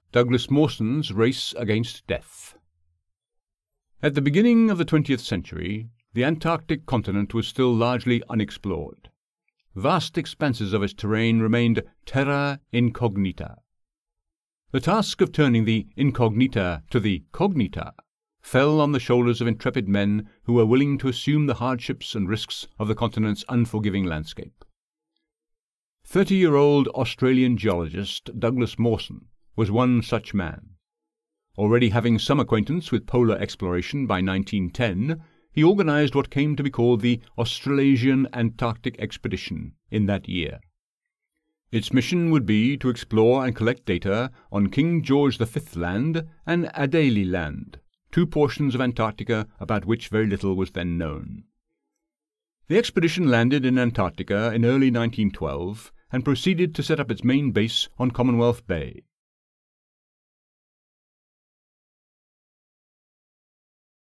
Douglas Mawson's Race Against Death. At the beginning of the 20th century, the Antarctic continent was still largely unexplored. Vast expanses of its terrain remained terra incognita. The task of turning the incognita to the cognita fell on the shoulders of intrepid men who were willing to assume the hardships and risks of the continent's unforgiving landscape. 30-year-old Australian geologist Douglas Mawson was one such man. Already having some acquaintance with polar exploration by 1910, he organized what came to be called the Australasian Antarctic Expedition in that year. Its mission would be to explore and collect data on King George V Land and Adélie Land, two portions of Antarctica about which very little was then known. The expedition landed in Antarctica in early 1912 and proceeded to set up its main base on Commonwealth Bay.